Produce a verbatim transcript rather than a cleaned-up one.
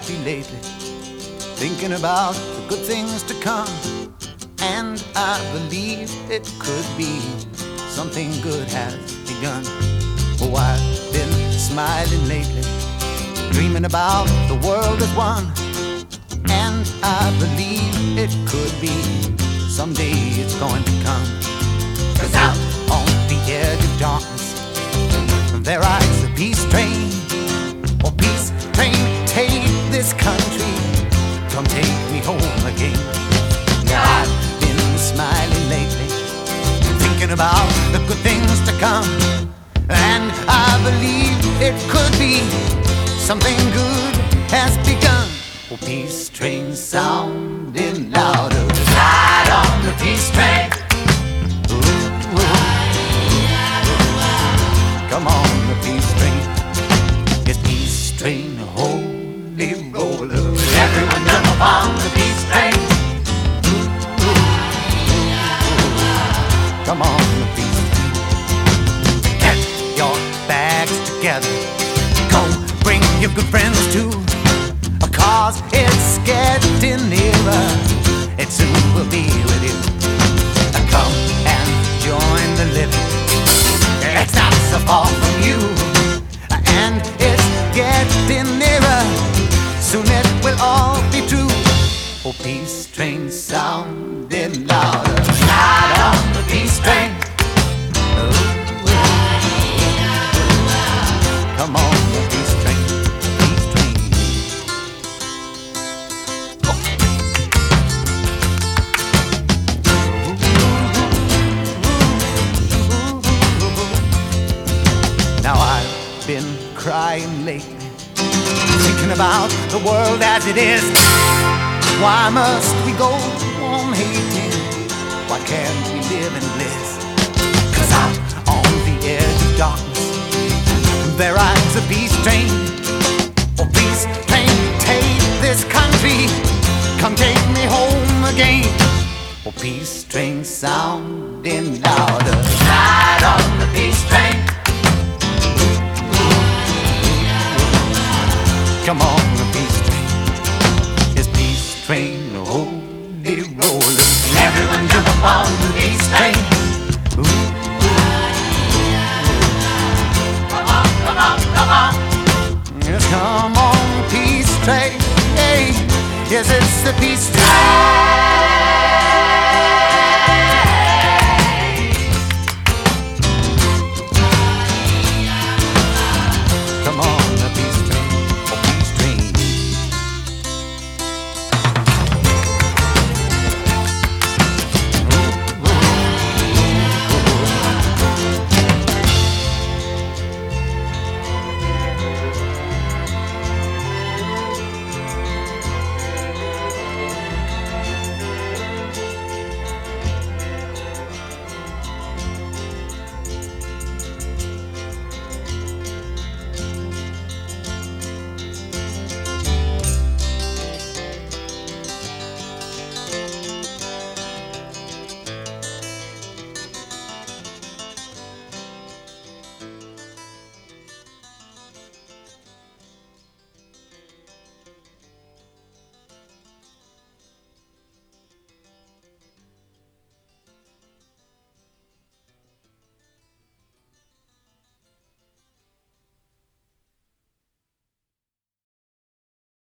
happy lately, thinking about the good things to come. And I believe it could be something good has begun. Oh, I've been smiling lately, dreaming about the world as one. And I believe it could be someday it's going to come. 'Cause out on the edge of darkness there rides a peace train. Oh, peace train, take this country, come take me home again. Now I've been smiling lately, thinking about the good things to come. And I believe it could be something good has begun. Oh, peace train sounding louder, ride on the peace train. Ooh, ooh. Come on, the peace train. It's peace train, holy roller. Everyone jump upon the peace train. Ooh, ooh. Come on, the peace train. Get your bags together, go bring your good friends too, 'cause it's getting nearer, it soon will be with you. Come and join the living, it's not so far from you. And it's getting nearer, soon it will all be true. Oh, peace train sounding louder, ride on the peace train. Ooh, come on, the peace train, peace train. Now I've been crying lately, thinking about the world as it is. Why must we go on hating? Why can't we live in bliss? 'Cause out on the edge of darkness there rides a peace train. Oh, peace train, take this country, come take me home again. Oh, peace train sounding louder, ride on the peace train. Come on, the peace train. It's peace train, holy roller. Everyone jump upon the peace train. Ooh, come on, come on, come on. Yes, come on, peace train. Hey, yes, it's the peace train.